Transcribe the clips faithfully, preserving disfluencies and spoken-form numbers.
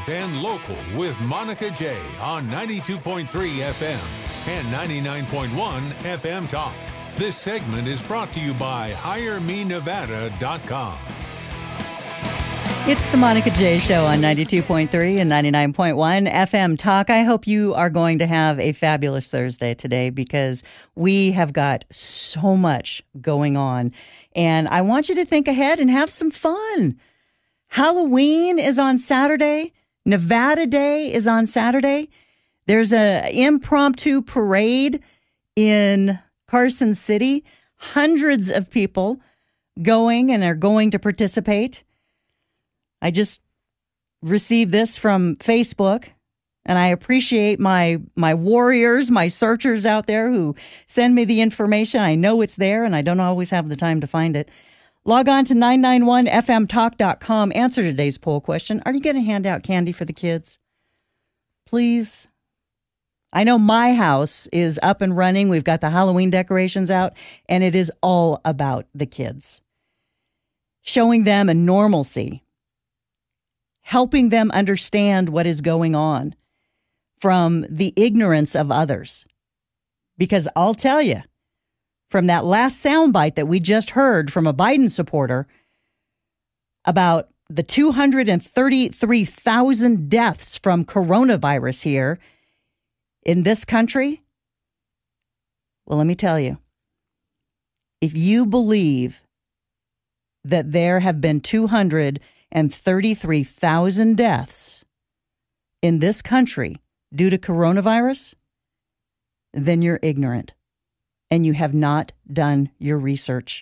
and local with Monica J on ninety-two point three F M and ninety-nine point one F M Talk. This segment is brought to you by hire me nevada dot com. It's the Monica J Show on ninety-two point three and ninety-nine point one F M Talk. I hope you are going to have a fabulous Thursday today because we have got so much going on. And I want you to think ahead and have some fun. Halloween is on Saturday. Nevada Day is on Saturday. There's an impromptu parade in Carson City. Hundreds of people going and are going to participate. I just received this from Facebook, and I appreciate my my warriors, my searchers out there who send me the information. I know it's there, and I don't always have the time to find it. Log on to nine nine one F M talk dot com. Answer today's poll question. Are you going to hand out candy for the kids? Please. I know my house is up and running. We've got the Halloween decorations out, and it is all about the kids. Showing them a normalcy. Helping them understand what is going on from the ignorance of others. Because I'll tell you, from that last soundbite that we just heard from a Biden supporter about the two hundred thirty-three thousand deaths from coronavirus here in this country, well, let me tell you, if you believe that there have been two hundred thirty-three thousand deaths in this country due to coronavirus, then you're ignorant and you have not done your research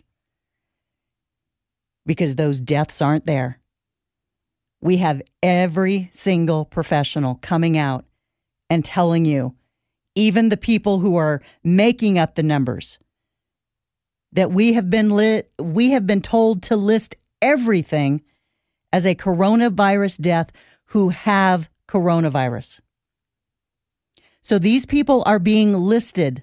because those deaths aren't there. We have every single professional coming out and telling you, even the people who are making up the numbers, that we have been lit, we have been told to list everything as a coronavirus death who have coronavirus. So these people are being listed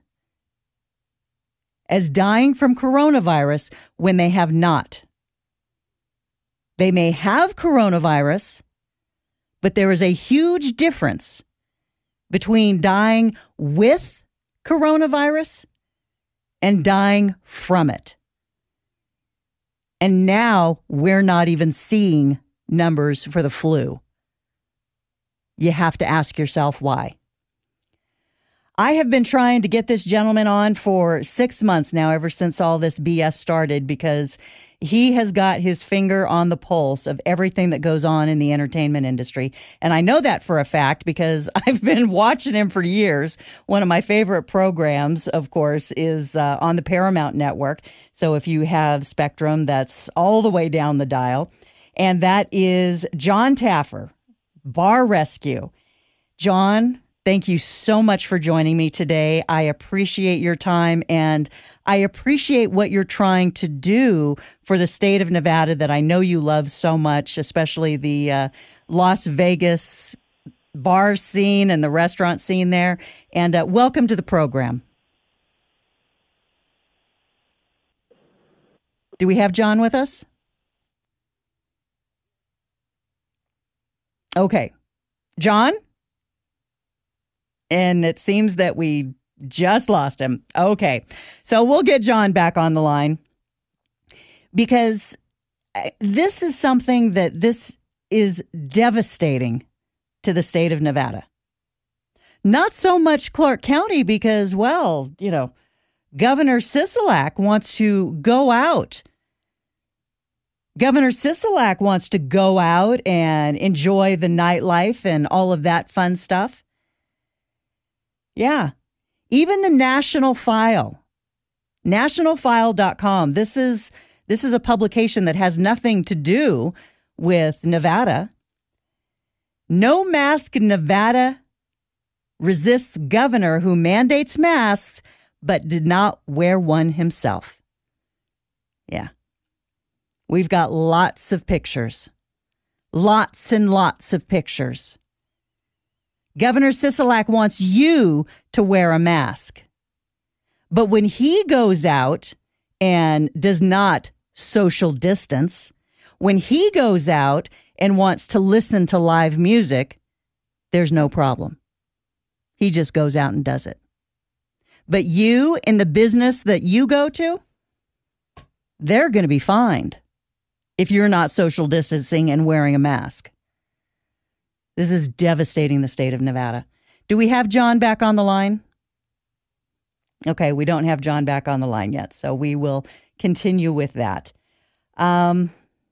as dying from coronavirus when they have not. They may have coronavirus, but there is a huge difference between dying with coronavirus and dying from it. And now we're not even seeing numbers for the flu. You have to ask yourself why. I have been trying to get this gentleman on for six months now, ever since all this B S started, because he has got his finger on the pulse of everything that goes on in the entertainment industry. And I know that for a fact because I've been watching him for years. One of my favorite programs, of course, is uh, on the Paramount Network. So if you have Spectrum, that's all the way down the dial. And that is Jon Taffer, Bar Rescue. Jon, thank you so much for joining me today. I appreciate your time, and I appreciate what you're trying to do for the state of Nevada that I know you love so much, especially the uh, Las Vegas bar scene and the restaurant scene there. And uh, welcome to the program. Do we have Jon with us? Okay. Jon? And it seems that we just lost him. Okay. So we'll get Jon back on the line because this is something that this is devastating to the state of Nevada. Not so much Clark County because, well, you know, Governor Sisolak wants to go out. Governor Sisolak wants to go out and enjoy the nightlife and all of that fun stuff. Yeah. Even the National File, national file dot com. This is this is a publication that has nothing to do with Nevada. No Mask Nevada resists governor who mandates masks but did not wear one himself. Yeah. We've got lots of pictures. Lots and lots of pictures. Governor Sisolak wants you to wear a mask. But when he goes out and does not social distance, when he goes out and wants to listen to live music, there's no problem. He just goes out and does it. But you, in the business that you go to, they're going to be fined if you're not social distancing and wearing a mask. This is devastating the state of Nevada. Do we have John back on the line? Okay, we don't have John back on the line yet, so we will continue with that. Um,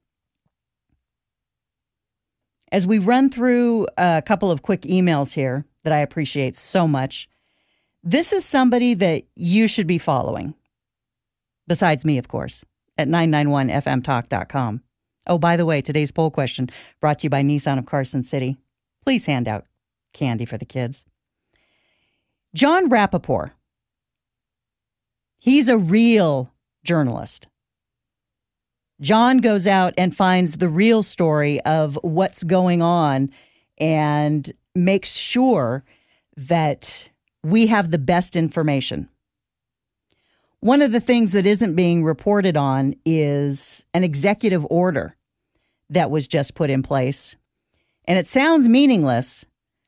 as we run through a couple of quick emails here that I appreciate so much, this is somebody that you should be following, besides me, of course, at nine nine one F M talk dot com. Oh, by the way, today's poll question brought to you by Nissan of Carson City. Please hand out candy for the kids. John Rappaport. He's a real journalist. John goes out and finds the real story of what's going on and makes sure that we have the best information. One of the things that isn't being reported on is an executive order that was just put in place. And it sounds meaningless,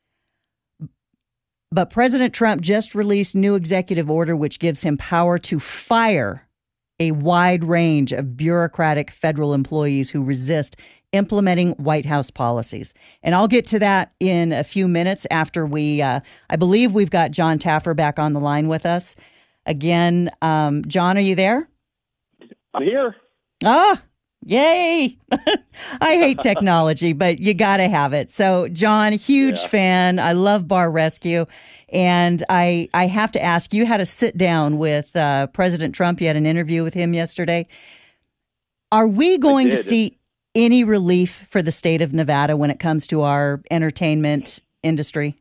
but President Trump just released new executive order which gives him power to fire a wide range of bureaucratic federal employees who resist implementing White House policies. And I'll get to that in a few minutes after we, uh, I believe we've got John Taffer back on the line with us. Again, um, John, are you there? I'm here. Ah, yay. I hate technology, but you got to have it. So, John, huge yeah. fan. I love Bar Rescue. And I I have to ask, you had a sit down with uh, President Trump. You had an interview with him yesterday. Are we going to see any relief for the state of Nevada when it comes to our entertainment industry?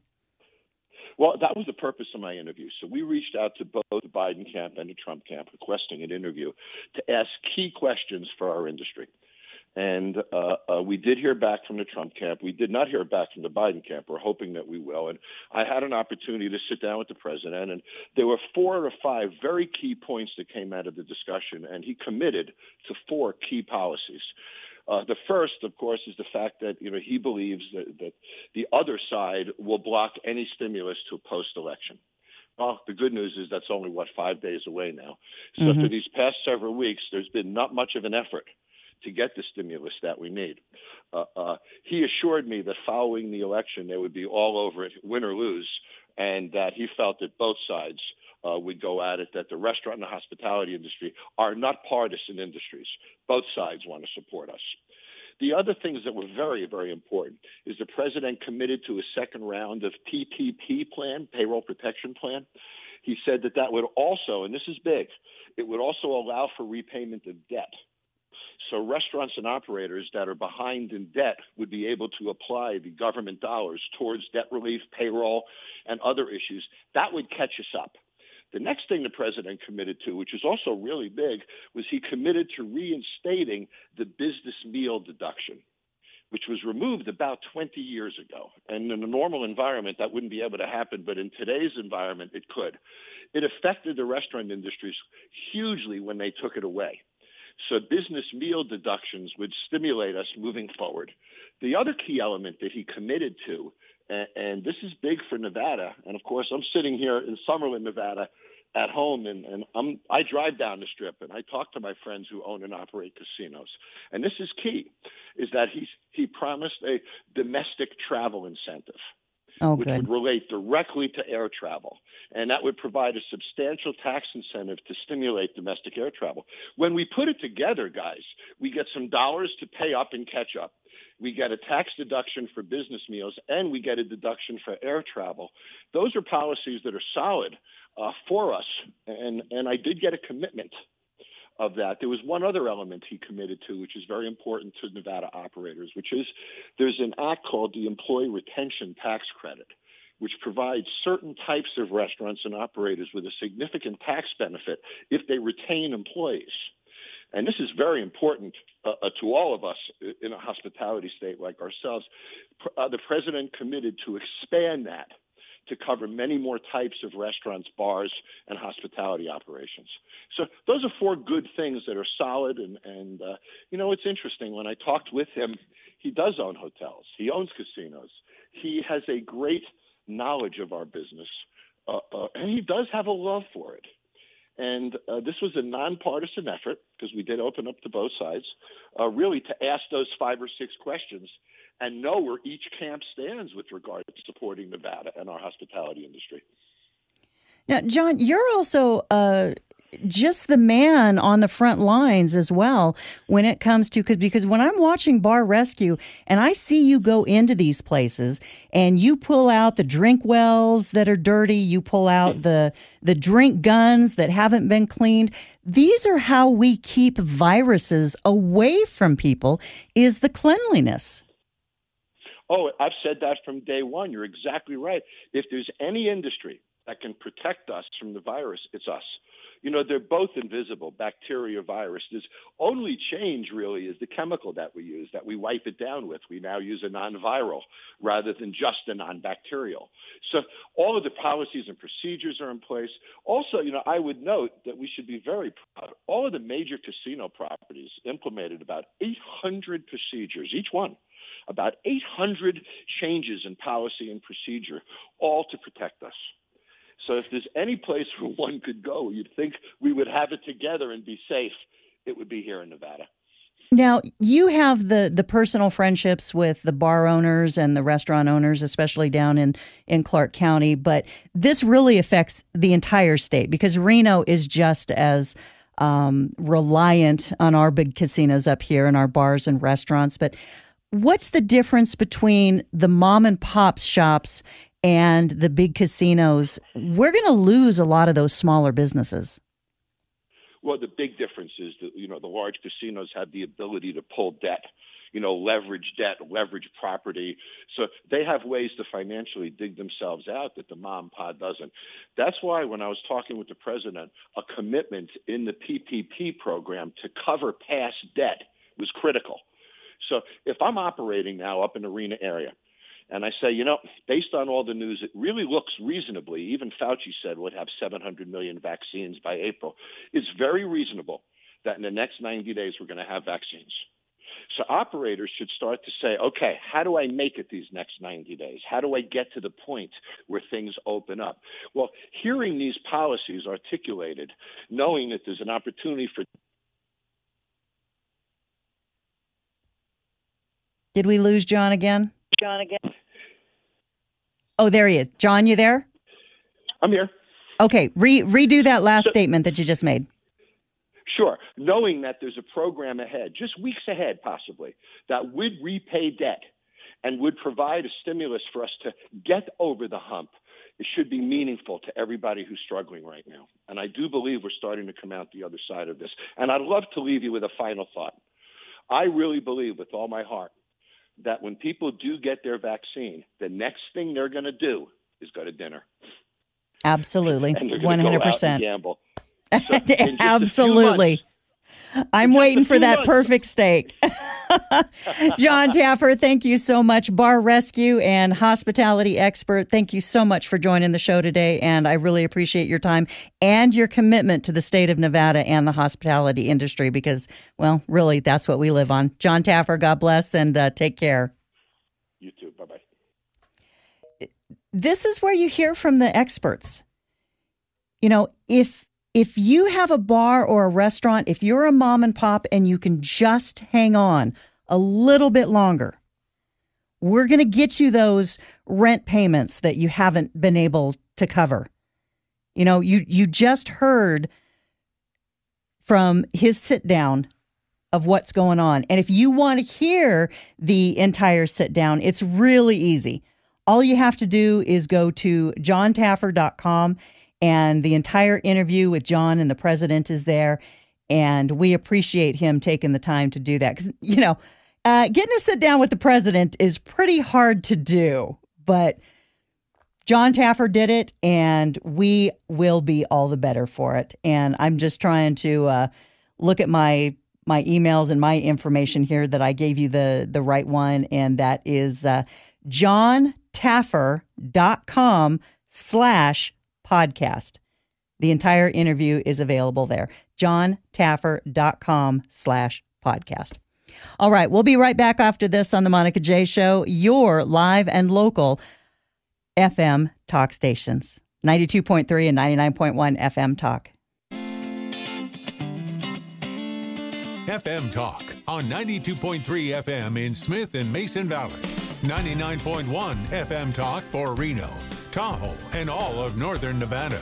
Well, that was the purpose of my interview. So we reached out to both the Biden camp and the Trump camp requesting an interview to ask key questions for our industry. And uh, uh, we did hear back from the Trump camp. We did not hear back from the Biden camp. We're hoping that we will. And I had an opportunity to sit down with the president, and there were four or five very key points that came out of the discussion, and he committed to four key policies. Uh, the first, of course, is the fact that you know he believes that, that the other side will block any stimulus to post-election. Well, the good news is that's only, what, five days away now. So mm-hmm. for these past several weeks, there's been not much of an effort to get the stimulus that we need. Uh, uh, he assured me that following the election, they would be all over it, win or lose, and that he felt that both sides uh, would go at it, that the restaurant and the hospitality industry are not partisan industries. Both sides want to support us. The other things that were very, very important is the president committed to a second round of P P P plan, payroll protection plan. He said that that would also, and this is big, it would also allow for repayment of debt. So restaurants and operators that are behind in debt would be able to apply the government dollars towards debt relief, payroll, and other issues. That would catch us up. The next thing the president committed to, which is also really big, was he committed to reinstating the business meal deduction, which was removed about twenty years ago. And in a normal environment, that wouldn't be able to happen, but in today's environment, it could. It affected the restaurant industries hugely when they took it away. So business meal deductions would stimulate us moving forward. The other key element that he committed to, and, and this is big for Nevada, and of course I'm sitting here in Summerlin, Nevada, at home, and, and I'm, I drive down the Strip, and I talk to my friends who own and operate casinos. And this is key, is that he's, he promised a domestic travel incentive. Oh, which good. would relate directly to air travel. And that would provide a substantial tax incentive to stimulate domestic air travel. When we put it together, guys, we get some dollars to pay up and catch up. We get a tax deduction for business meals, and we get a deduction for air travel. Those are policies that are solid uh, for us. And, and I did get a commitment of that. There was one other element he committed to, which is very important to Nevada operators, which is there's an act called the Employee Retention Tax Credit, which provides certain types of restaurants and operators with a significant tax benefit if they retain employees. And this is very important uh, uh, to all of us in a hospitality state like ourselves. Uh, the president committed to expand that to cover many more types of restaurants, bars, and hospitality operations. So those are four good things that are solid. And, and uh, you know, it's interesting. When I talked with him, He does own hotels. He owns casinos. He has a great knowledge of our business, uh, uh, and he does have a love for it. And uh, this was a nonpartisan effort, because we did open up to both sides, uh, really to ask those five or six questions and know where each camp stands with regard to supporting Nevada and our hospitality industry. Now, John, you're also uh, just the man on the front lines as well when it comes to, cause, because when I'm watching Bar Rescue and I see you go into these places and you pull out the drink wells that are dirty, you pull out the, the drink guns that haven't been cleaned. These are how we keep viruses away from people, is the cleanliness. Oh, I've said that from day one. You're exactly right. If there's any industry that can protect us from the virus, it's us. You know, they're both invisible, bacteria, virus. There's only change really is the chemical that we use, that we wipe it down with. We now use a non-viral rather than just a non-bacterial. So all of the policies and procedures are in place. Also, you know, I would note that we should be very proud. All of the major casino properties implemented about eight hundred procedures, each one, about eight hundred changes in policy and procedure, all to protect us. So if there's any place where one could go, you'd think we would have it together and be safe, it would be here in Nevada. Now, you have the, the personal friendships with the bar owners and the restaurant owners, especially down in, in Clark County, but this really affects the entire state because Reno is just as um, reliant on our big casinos up here and our bars and restaurants. But what's the difference between the mom and pop shops and the big casinos? We're going to lose a lot of those smaller businesses. Well, the big difference is that, you know, the large casinos have the ability to pull debt, you know, leverage debt, leverage property. So they have ways to financially dig themselves out that the mom and pop doesn't. That's why when I was talking with the president, a commitment in the P P P program to cover past debt was critical. So if I'm operating now up in the Reno area, and I say, you know, based on all the news, it really looks reasonably, even Fauci said we'd have seven hundred million vaccines by April. It's very reasonable that in the next ninety days we're going to have vaccines. So operators should start to say, okay, how do I make it these next ninety days? How do I get to the point where things open up? Well, hearing these policies articulated, knowing that there's an opportunity for... Did we lose John again? John again. Oh, there he is. John, you there? I'm here. Okay, Re- redo that last so, statement that you just made. Sure. Knowing that there's a program ahead, just weeks ahead possibly, that would repay debt and would provide a stimulus for us to get over the hump, it should be meaningful to everybody who's struggling right now. And I do believe we're starting to come out the other side of this. And I'd love to leave you with a final thought. I really believe with all my heart that when people do get their vaccine, the next thing they're going to do is go to dinner. Absolutely. one hundred percent. And gamble. So Absolutely. I'm waiting for that months. perfect steak. John Taffer, thank you so much. Bar rescue and hospitality expert. Thank you so much for joining the show today. And I really appreciate your time and your commitment to the state of Nevada and the hospitality industry because, well, really, that's what we live on. John Taffer, God bless and uh, take care. You too. Bye-bye. This is where you hear from the experts. You know, if If you have a bar or a restaurant, if you're a mom and pop and you can just hang on a little bit longer, we're going to get you those rent payments that you haven't been able to cover. You know, you, you just heard from his sit down of what's going on. And if you want to hear the entire sit down, it's really easy. All you have to do is go to john taffer dot com. And the entire interview with John and the president is there. And we appreciate him taking the time to do that. Because, you know, uh, getting to sit down with the president is pretty hard to do. But John Taffer did it, and we will be all the better for it. And I'm just trying to uh, look at my my emails and my information here that I gave you the, the right one. And that is uh, john taffer dot com slash podcast. The entire interview is available there. john taffer dot com slash podcast. All right, we'll be right back after this on the Monica J Show, your live and local F M talk stations, ninety-two point three and ninety-nine point one F M Talk. F M Talk on ninety-two point three F M in Smith and Mason Valley, ninety-nine point one F M Talk for Reno, Tahoe, and all of northern Nevada.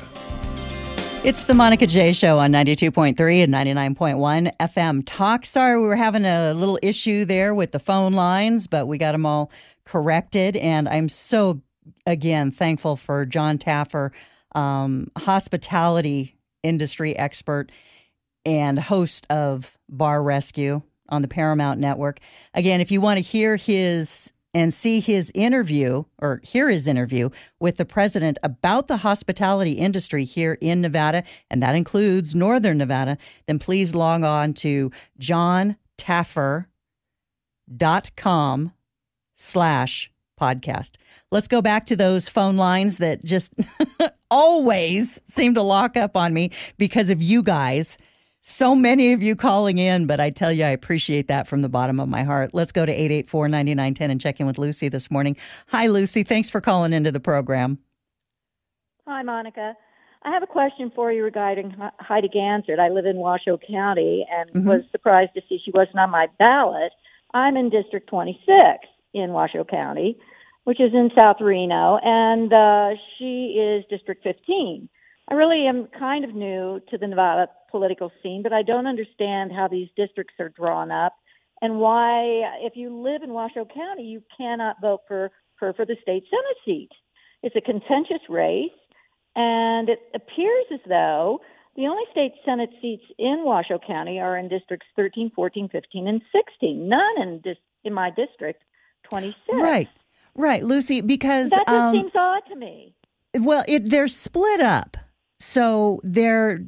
It's the Monica J Show on ninety-two point three and ninety-nine point one F M Talk. Sorry, we were having a little issue there with the phone lines, but we got them all corrected. And I'm so, again, thankful for John Taffer, um, hospitality industry expert and host of Bar Rescue on the Paramount Network. Again, if you want to hear his and see his interview or hear his interview with the president about the hospitality industry here in Nevada, and that includes Northern Nevada, then please log on to johntaffer dot com slash podcast. Let's go back to those phone lines that just always seem to lock up on me because of you guys. So many of you calling in, but I tell you, I appreciate that from the bottom of my heart. Let's go to eight eight four, nine nine one zero and check in with Lucy this morning. Hi, Lucy. Thanks for calling into the program. Hi, Monica. I have a question for you regarding Heidi Gansert. I live in Washoe County and mm-hmm. was surprised to see she wasn't on my ballot. I'm in District twenty-six in Washoe County, which is in South Reno, and uh, she is District fifteen. I really am kind of new to the Nevada political scene, but I don't understand how these districts are drawn up and why, if you live in Washoe County, you cannot vote for her for the state Senate seat. It's a contentious race, and it appears as though the only state Senate seats in Washoe County are in districts thirteen, fourteen, fifteen, and sixteen. None in, dis- in my district, twenty-six. Right, right, Lucy, because... That just um, seems odd to me. Well, it, they're split up. So they're...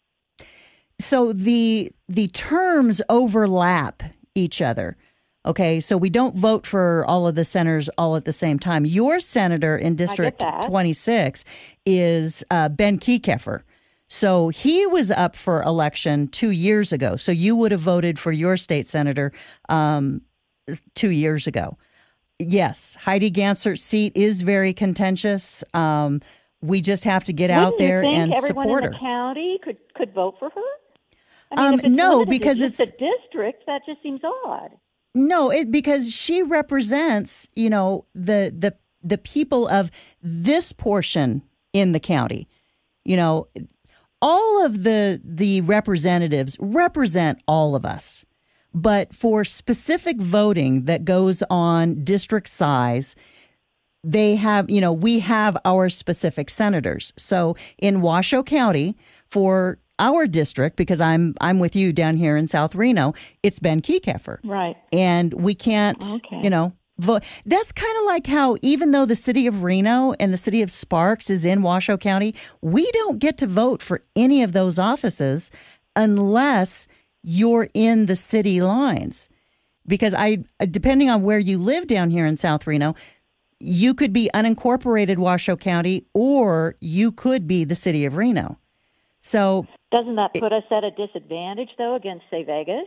So the the terms overlap each other. Okay, so we don't vote for all of the senators all at the same time. Your senator in District twenty-six is uh, Ben Kekeffer. So he was up for election two years ago. So you would have voted for your state senator um, two years ago. Yes, Heidi Gansert's seat is very contentious. Um, we just have to get Wouldn't out there you think and everyone support in her. the county could, could vote for her? I mean, Um, if it's no, limited because to it's just a district. That just seems odd. No, it because she represents, you know, the the the people of this portion in the county. You know, all of the the representatives represent all of us. But for specific voting that goes on district size, they have, you know, we have our specific senators. So in Washoe County, for our district, because I'm I'm with you down here in South Reno, it's Ben Kekeffer. Right. And we can't, okay. you know, vote. That's kind of like how even though the city of Reno and the city of Sparks is in Washoe County, we don't get to vote for any of those offices unless you're in the city lines. Because I, depending on where you live down here in South Reno, you could be unincorporated Washoe County or you could be the city of Reno. So doesn't that put us at a disadvantage, though, against, say, Vegas?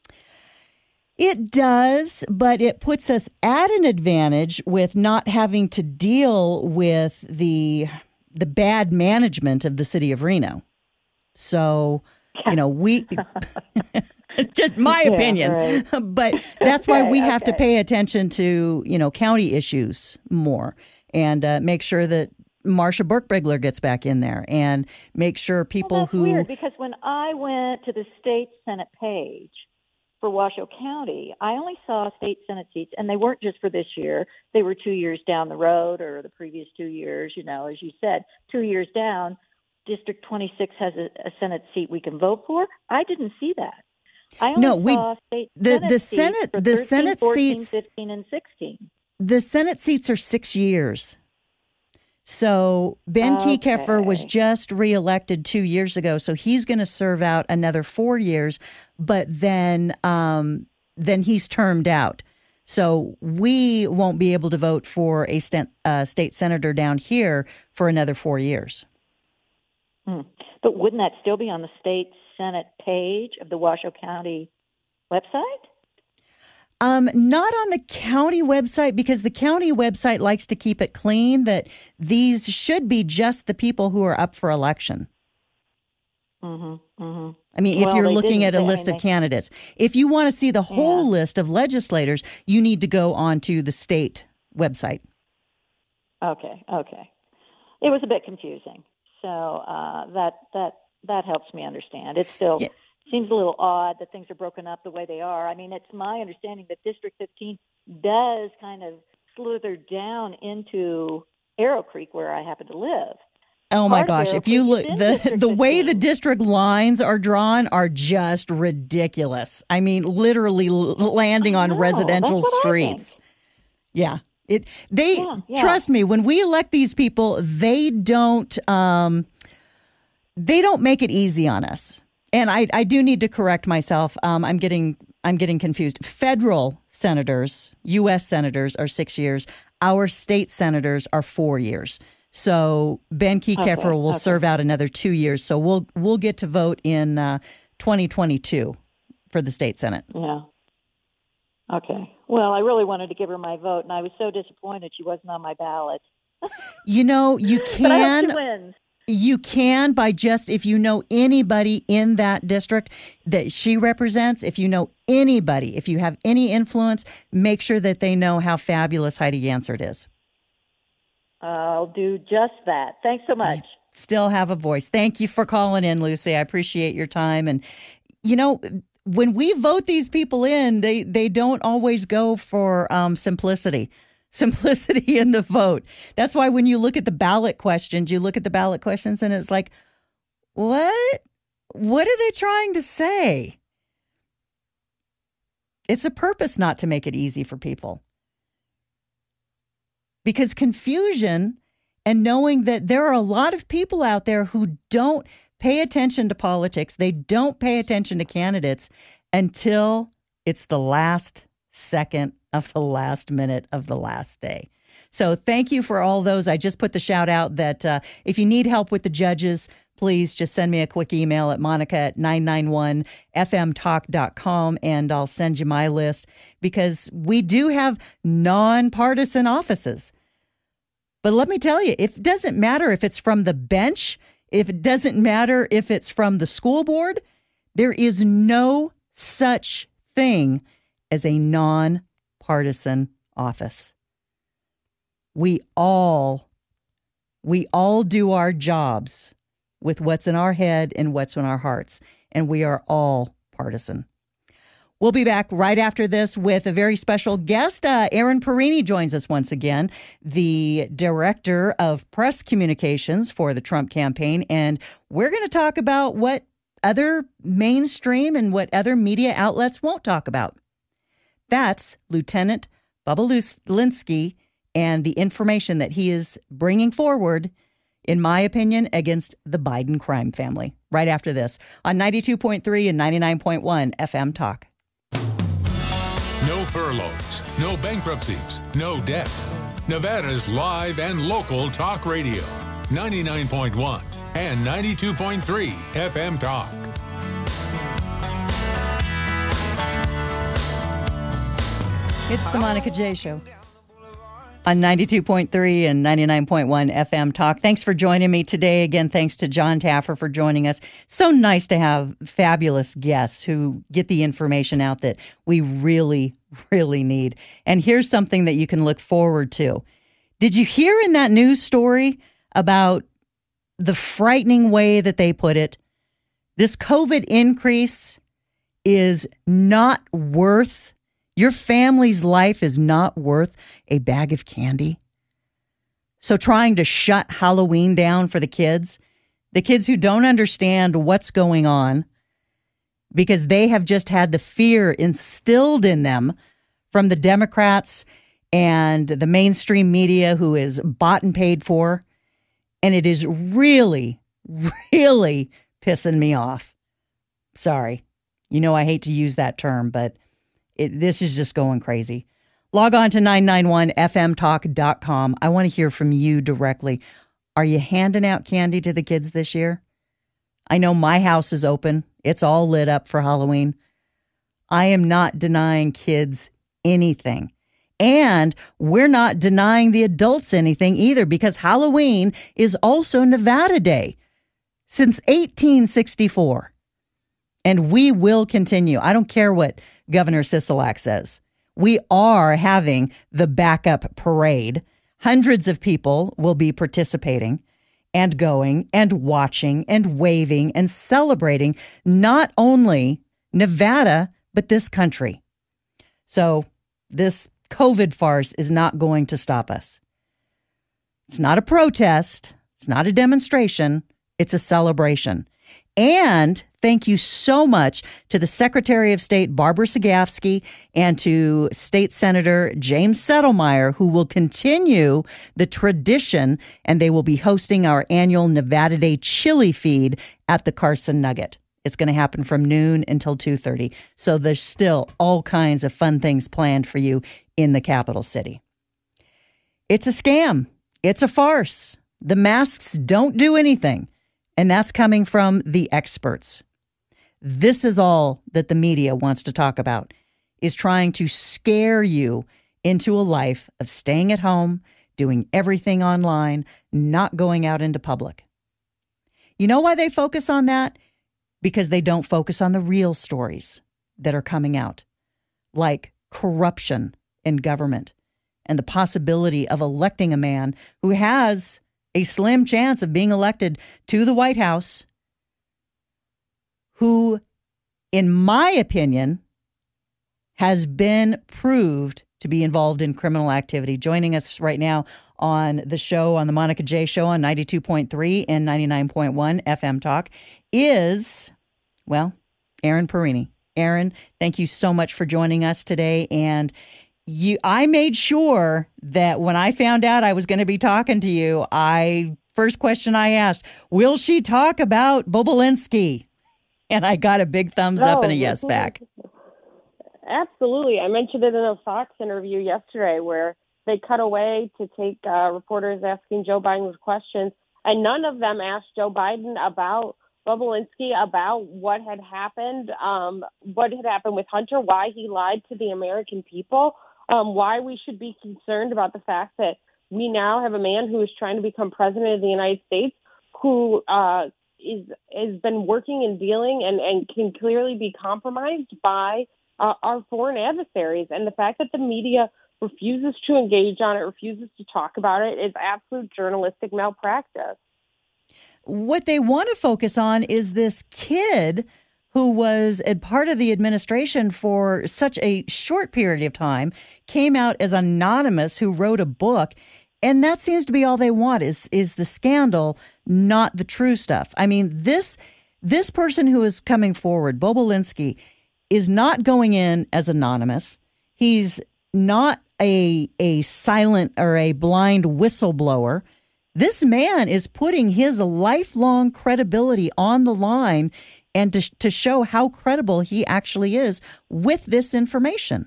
It does, but it puts us at an advantage with not having to deal with the the bad management of the city of Reno. So, you know, we just my opinion, yeah, right. But that's why we have okay. to pay attention to, you know, county issues more and uh, make sure that Marsha Burke-Brigler gets back in there and make sure people well, that's who... weird, because when I went to the state Senate page for Washoe County, I only saw state Senate seats, and they weren't just for this year. They were two years down the road or the previous two years, you know, as you said, two years down, District twenty-six has a, a Senate seat we can vote for. I didn't see that. I only no, we, saw state the, Senate the seats Senate, for the thirteen, Senate fourteen, seats, fifteen, and sixteen. The Senate seats are six years. So Ben okay. Kekeffer was just reelected two years ago, so he's going to serve out another four years, but then um, then he's termed out. So we won't be able to vote for a st- uh, state senator down here for another four years. Hmm. But wouldn't that still be on the state Senate page of the Washoe County website? Um, not on the county website, because the county website likes to keep it clean, that these should be just the people who are up for election. Mm-hmm, mm-hmm. I mean, if Well, you're they looking at didn't a say list of anything. candidates, if you want to see the whole Yeah. list of legislators, you need to go onto the state website. Okay, okay. It was a bit confusing, so uh, that that that helps me understand. It still Yeah. seems a little odd that things are broken up the way they are. I mean, it's my understanding that District fifteen does kind of slither down into Arrow Creek, where I happen to live. Oh my Part of gosh! Arrow If you Creek look, is in the District the way the fifteen. district lines are drawn are just ridiculous. I mean, literally l- landing I on know, residential that's what I streets. Yeah, it. They Yeah, yeah. trust me. When we elect these people, they don't. Um, they don't make it easy on us. And I, I do need to correct myself. Um, I'm getting I'm getting confused. Federal senators, U S senators, are six years. Our state senators are four years. So Ben Kekeffer Okay, will okay. serve out another two years. So we'll we'll get to vote in uh, twenty twenty-two for the state senate. Yeah. Okay. Well, I really wanted to give her my vote, and I was so disappointed she wasn't on my ballot. You know, you But I hope can. she wins. You can by just, if you know anybody in that district that she represents, if you know anybody, if you have any influence, make sure that they know how fabulous Heidi Gansert is. I'll do just that. Thanks so much. Still have a voice. Thank you for calling in, Lucy. I appreciate your time. And, you know, when we vote these people in, they, they don't always go for um, simplicity. Simplicity in the vote. That's why when you look at the ballot questions, you look at the ballot questions and it's like, what? What are they trying to say? It's a purpose not to make it easy for people. Because confusion and knowing that there are a lot of people out there who don't pay attention to politics, they don't pay attention to candidates until it's the last second of the last minute of the last day. So thank you for all those. I just put the shout out that uh, if you need help with the judges, please just send me a quick email at monica at nine nine one f m talk dot com and I'll send you my list, because we do have nonpartisan offices. But let me tell you, it doesn't matter if it's from the bench, if it doesn't matter if it's from the school board, there is no such thing as a non-partisan office. We all, we all do our jobs with what's in our head and what's in our hearts, and we are all partisan. We'll be back right after this with a very special guest. Uh, Aaron Perini joins us once again, the director of press communications for the Trump campaign, and we're going to talk about what other mainstream and what other media outlets won't talk about. That's Lieutenant Bubba Linsky and the information that he is bringing forward, in my opinion, against the Biden crime family. Right after this on ninety-two point three and ninety-nine point one F M Talk. No furloughs, no bankruptcies, no debt. Nevada's live and local talk radio. ninety-nine point one and ninety-two point three F M Talk. It's the Monica J. Show on ninety-two point three and ninety-nine point one F M Talk. Thanks for joining me today. Again, thanks to John Taffer for joining us. So nice to have fabulous guests who get the information out that we really, really need. And here's something that you can look forward to. Did you hear in that news story about the frightening way that they put it? This COVID increase is not worth Your family's life is not worth a bag of candy. So trying to shut Halloween down for the kids, the kids who don't understand what's going on because they have just had the fear instilled in them from the Democrats and the mainstream media who is bought and paid for. And it is really, really pissing me off. Sorry. You know, I hate to use that term, but It, this is just going crazy. Log on to nine nine one f m talk dot com. I want to hear from you directly. Are you handing out candy to the kids this year? I know my house is open. It's all lit up for Halloween. I am not denying kids anything. And we're not denying the adults anything either, because Halloween is also Nevada Day since eighteen sixty-four. And we will continue. I don't care what Governor Sisolak says. We are having the backup parade. Hundreds of people will be participating and going and watching and waving and celebrating not only Nevada, but this country. So this COVID farce is not going to stop us. It's not a protest. It's not a demonstration. It's a celebration. And thank you so much to the Secretary of State, Barbara Sagafsky, and to State Senator James Settlemeyer, who will continue the tradition, and they will be hosting our annual Nevada Day chili feed at the Carson Nugget. It's going to happen from noon until two thirty. So there's still all kinds of fun things planned for you in the capital city. It's a scam. It's a farce. The masks don't do anything. And that's coming from the experts. This is all that the media wants to talk about, is trying to scare you into a life of staying at home, doing everything online, not going out into public. You know why they focus on that? Because they don't focus on the real stories that are coming out, like corruption in government and the possibility of electing a man who has a slim chance of being elected to the White House, who, in my opinion, has been proved to be involved in criminal activity. Joining us right now on the show, on the Monica J Show on ninety-two point three and ninety-nine point one F M Talk is, well, Aaron Perini. Aaron, thank you so much for joining us today. And You, I made sure that when I found out I was going to be talking to you, I first question I asked, will she talk about Bobulinski? And I got a big thumbs no, up and a yes back. Absolutely. I mentioned it in a Fox interview yesterday where they cut away to take uh, reporters asking Joe Biden questions, and none of them asked Joe Biden about Bobulinski, about what had happened, um, what had happened with Hunter, why he lied to the American people. Um, why we should be concerned about the fact that we now have a man who is trying to become president of the United States, who uh, is has been working and dealing and, and can clearly be compromised by uh, our foreign adversaries. And the fact that the media refuses to engage on it, refuses to talk about it, is absolute journalistic malpractice. What they want to focus on is this kid who was a part of the administration for such a short period of time, came out as anonymous, who wrote a book. And that seems to be all they want is, is the scandal, not the true stuff. I mean, this this person who is coming forward, Bobulinski, is not going in as anonymous. He's not a a silent or a blind whistleblower. This man is putting his lifelong credibility on the line and to, to show how credible he actually is with this information.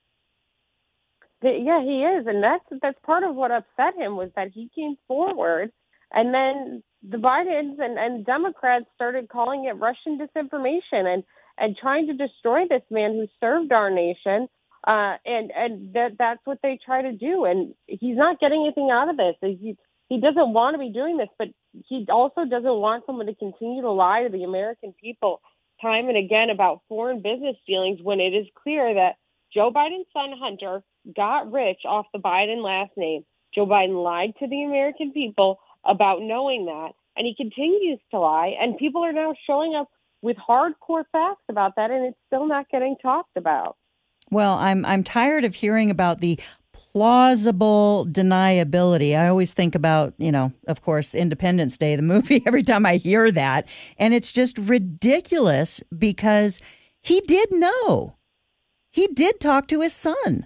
Yeah, he is. And that's that's part of what upset him, was that he came forward and then the Bidens and, and Democrats started calling it Russian disinformation and, and trying to destroy this man who served our nation. Uh, and and that that's what they try to do. And he's not getting anything out of this. He, he doesn't want to be doing this, but he also doesn't want someone to continue to lie to the American people time and again about foreign business dealings when it is clear that Joe Biden's son, Hunter, got rich off the Biden last name. Joe Biden lied to the American people about knowing that, and he continues to lie, and people are now showing up with hardcore facts about that, and it's still not getting talked about. Well, I'm I'm tired of hearing about the plausible deniability. I always think about, you know, of course, Independence Day, the movie, every time I hear that. And it's just ridiculous because he did know. He did talk to his son.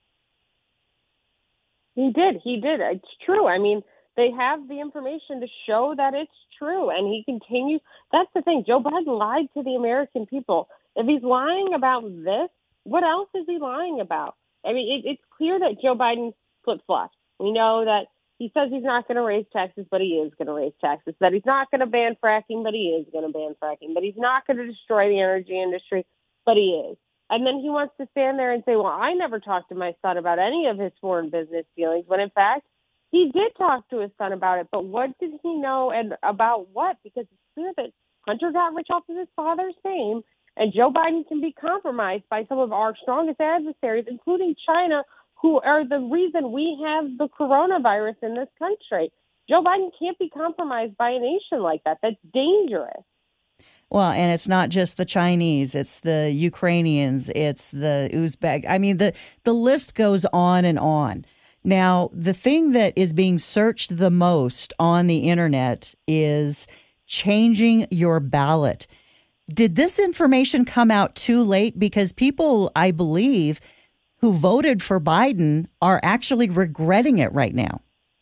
He did. He did. It's true. I mean, they have the information to show that it's true. And he continues. That's the thing. Joe Biden lied to the American people. If he's lying about this, what else is he lying about? I mean, it, it's clear that Joe Biden flip-flops. We know that he says he's not going to raise taxes, but he is going to raise taxes. That he's not going to ban fracking, but he is going to ban fracking. That he's not going to destroy the energy industry, but he is. And then he wants to stand there and say, well, I never talked to my son about any of his foreign business dealings, when in fact, he did talk to his son about it. But what did he know and about what? Because it's clear that Hunter got rich off of his father's name, and Joe Biden can be compromised by some of our strongest adversaries, including China, who are the reason we have the coronavirus in this country. Joe Biden can't be compromised by a nation like that. That's dangerous. Well, and it's not just the Chinese, it's the Ukrainians, it's the Uzbek. I mean, the, the list goes on and on. Now, the thing that is being searched the most on the internet is changing your ballot. Did this information come out too late? Because people, I believe, who voted for Biden are actually regretting it right now.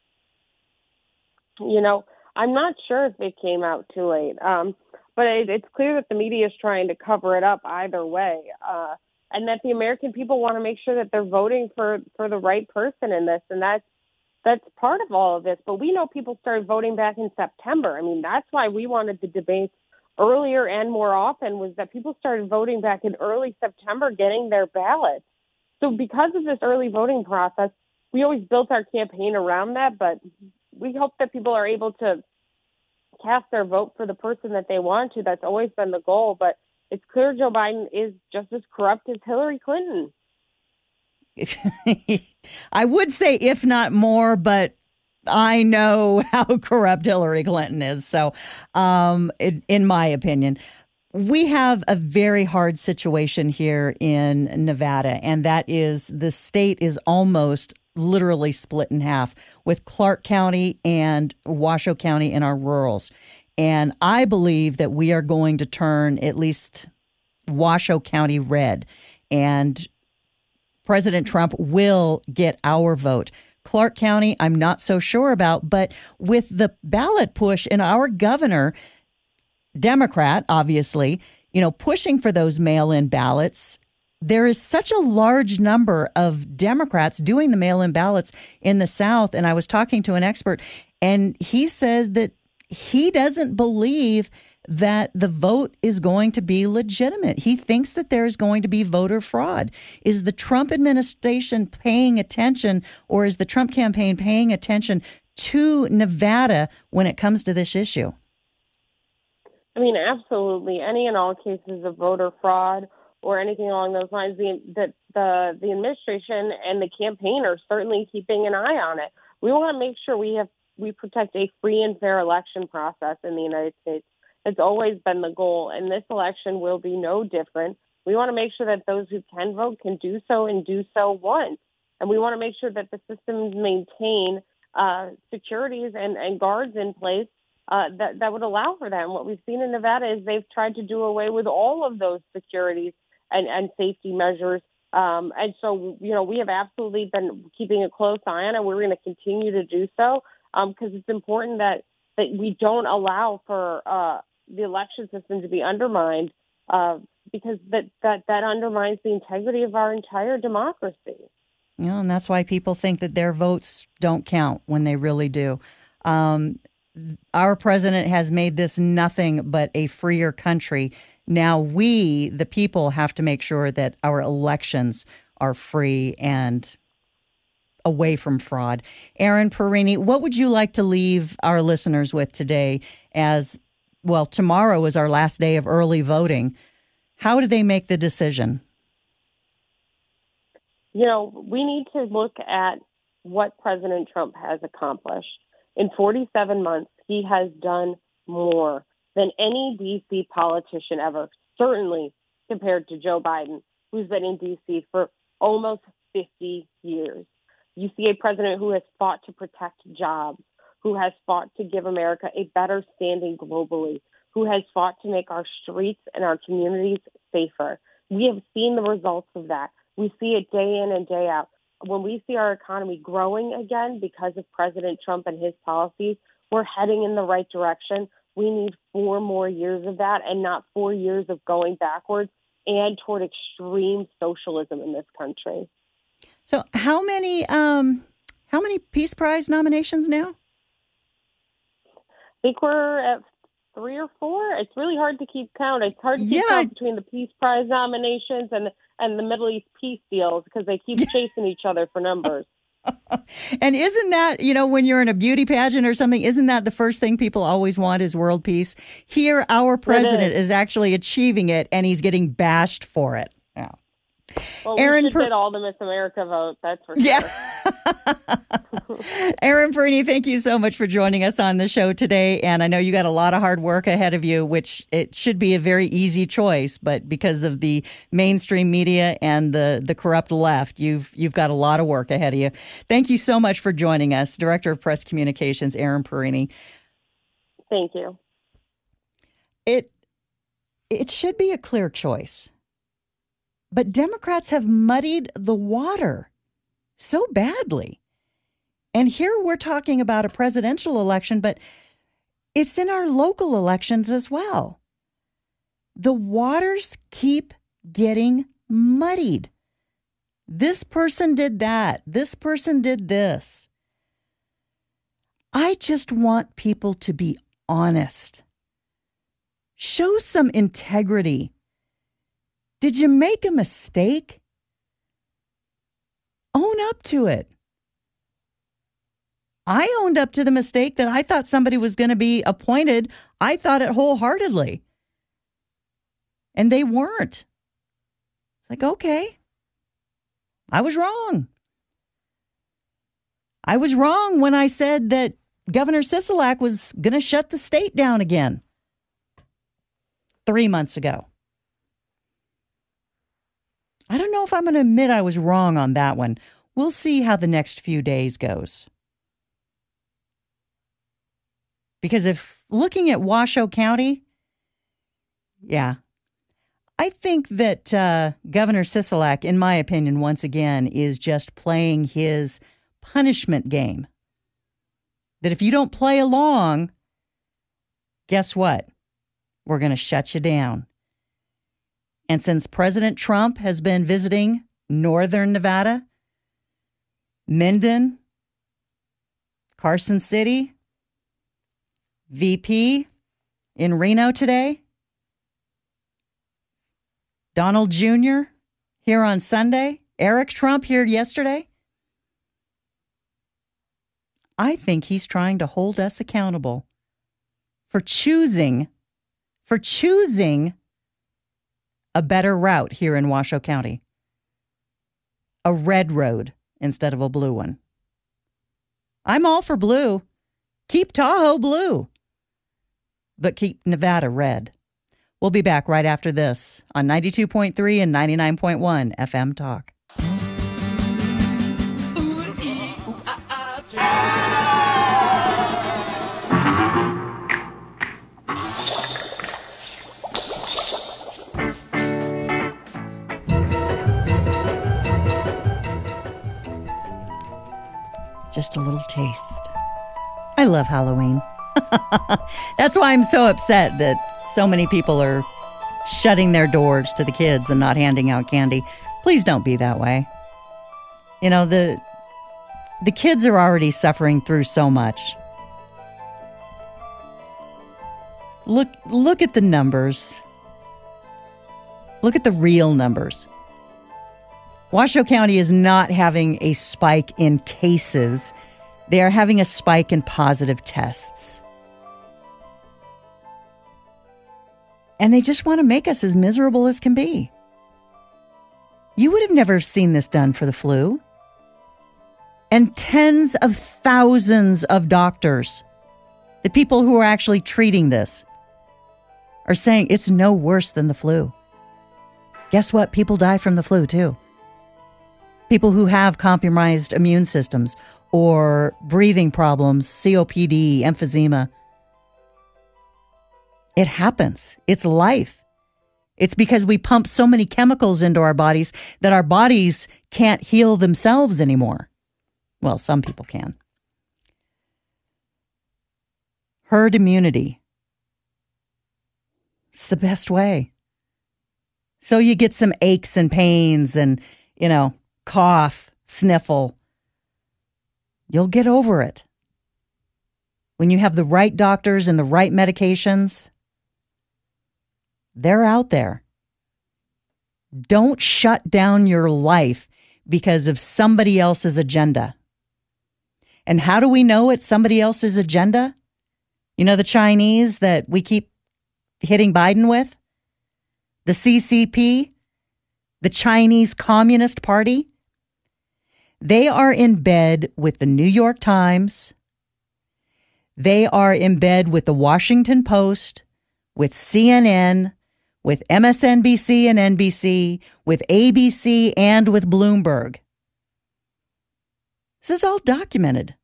You know, I'm not sure if it came out too late. Um, But it, it's clear that the media is trying to cover it up either way, uh, and that the American people want to make sure that they're voting for, for the right person in this, and that's that's part of all of this. But we know people started voting back in September. I mean, that's why we wanted the debates earlier and more often, was that people started voting back in early September, getting their ballots. So because of this early voting process, we always built our campaign around that, but we hope that people are able to cast their vote for the person that they want to. That's always been the goal. But it's clear Joe Biden is just as corrupt as Hillary Clinton. I would say if not more, but I know how corrupt Hillary Clinton is. So um, in, in my opinion, we have a very hard situation here in Nevada, and that is the state is almost literally split in half, with Clark County and Washoe County in our rurals. And I believe that we are going to turn at least Washoe County red, and President Trump will get our vote. Clark County, I'm not so sure about, but with the ballot push and our governor, Democrat, obviously, you know, pushing for those mail-in ballots, there is such a large number of Democrats doing the mail-in ballots in the South. And I was talking to an expert, and he says that he doesn't believe that the vote is going to be legitimate. He thinks that there's going to be voter fraud. Is the Trump administration paying attention, or is the Trump campaign paying attention to Nevada when it comes to this issue? I mean, absolutely. Any and all cases of voter fraud or anything along those lines, the, the, the, the administration and the campaign are certainly keeping an eye on it. We want to make sure we have we protect a free and fair election process in the United States. It's always been the goal, and this election will be no different. We want to make sure that those who can vote can do so and do so once. And we want to make sure that the systems maintain uh, securities and, and guards in place uh, that, that would allow for that. And what we've seen in Nevada is they've tried to do away with all of those securities and, and safety measures. Um, and so, you know, we have absolutely been keeping a close eye on it. We're going to continue to do so because um, it's important that, that we don't allow for uh, the election system to be undermined uh, because that, that, that undermines the integrity of our entire democracy. You know, and that's why people think that their votes don't count when they really do. Um, our president has made this nothing but a freer country. Now we, the people, have to make sure that our elections are free and away from fraud. Erin Perini, what would you like to leave our listeners with today as, well, tomorrow is our last day of early voting. How do they make the decision? You know, we need to look at what President Trump has accomplished. In forty-seven months, he has done more than any D C politician ever, certainly compared to Joe Biden, who's been in D C for almost fifty years. You see a president who has fought to protect jobs, who has fought to give America a better standing globally, who has fought to make our streets and our communities safer. We have seen the results of that. We see it day in and day out. When we see our economy growing again because of President Trump and his policies, we're heading in the right direction. We need four more years of that and not four years of going backwards and toward extreme socialism in this country. So how many um, how many Peace Prize nominations now? I think we're at three or four. It's really hard to keep count. It's hard to keep yeah. count between the Peace Prize nominations and and the Middle East peace deals because they keep chasing each other for numbers. And isn't that, you know, when you're in a beauty pageant or something, isn't that the first thing people always want is world peace? Here, our president is. is actually achieving it, and he's getting bashed for it. Yeah. Well, Aaron we should per- get all the Miss America vote, that's for sure. Yeah. Aaron Perini, thank you so much for joining us on the show today. And I know you got a lot of hard work ahead of you, which it should be a very easy choice, but because of the mainstream media and the, the corrupt left, you've you've got a lot of work ahead of you. Thank you so much for joining us, Director of Press Communications, Aaron Perini. Thank you. It it should be a clear choice. But Democrats have muddied the water so badly. And here we're talking about a presidential election, but it's in our local elections as well. The waters keep getting muddied. This person did that. This person did this. I just want people to be honest. Show some integrity. Did you make a mistake? Own up to it. I owned up to the mistake that I thought somebody was going to be appointed. I thought it wholeheartedly. And they weren't. It's like, okay, I was wrong. I was wrong when I said that Governor Sisolak was going to shut the state down again three months ago. I don't know if I'm going to admit I was wrong on that one. We'll see how the next few days goes. Because if looking at Washoe County, yeah, I think that uh, Governor Sisolak, in my opinion, once again, is just playing his punishment game. That if you don't play along, guess what? We're going to shut you down. And since President Trump has been visiting northern Nevada, Minden, Carson City, V P in Reno today, Donald Junior here on Sunday, Eric Trump here yesterday, I think he's trying to hold us accountable for choosing, for choosing a better route here in Washoe County. A red road instead of a blue one. I'm all for blue. Keep Tahoe blue. But keep Nevada red. We'll be back right after this on ninety-two point three and ninety-nine point one F M Talk. Just a little taste. I love Halloween. That's why I'm so upset that so many people are shutting their doors to the kids and not handing out candy. Please don't be that way. You know, the the kids are already suffering through so much. Look look at the numbers. Look at the real numbers. Washoe County is not having a spike in cases. They are having a spike in positive tests. And they just want to make us as miserable as can be. You would have never seen this done for the flu. And tens of thousands of doctors, the people who are actually treating this, are saying it's no worse than the flu. Guess what? People die from the flu too. People who have compromised immune systems or breathing problems, C O P D, emphysema. It happens. It's life. It's because we pump so many chemicals into our bodies that our bodies can't heal themselves anymore. Well, some people can. Herd immunity. It's the best way. So you get some aches and pains and, you know, cough, sniffle. You'll get over it. When you have the right doctors and the right medications, they're out there. Don't shut down your life because of somebody else's agenda. And how do we know it's somebody else's agenda? You know, the Chinese that we keep hitting Biden with? The C C P? The Chinese Communist Party? They are in bed with the New York Times. They are in bed with the Washington Post, with C N N, with M S N B C and N B C, with A B C, and with Bloomberg. This is all documented.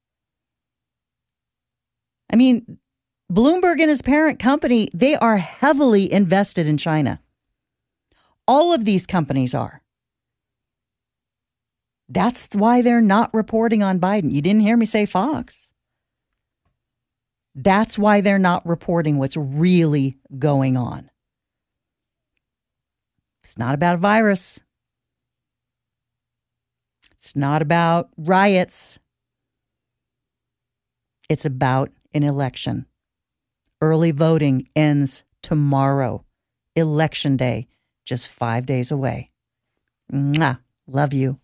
I mean, Bloomberg and his parent company, they are heavily invested in China. All of these companies are. That's why they're not reporting on Biden. You didn't hear me say Fox. That's why they're not reporting what's really going on. It's not about a virus. It's not about riots. It's about an election. Early voting ends tomorrow. Election day, just five days away. Mwah. Love you.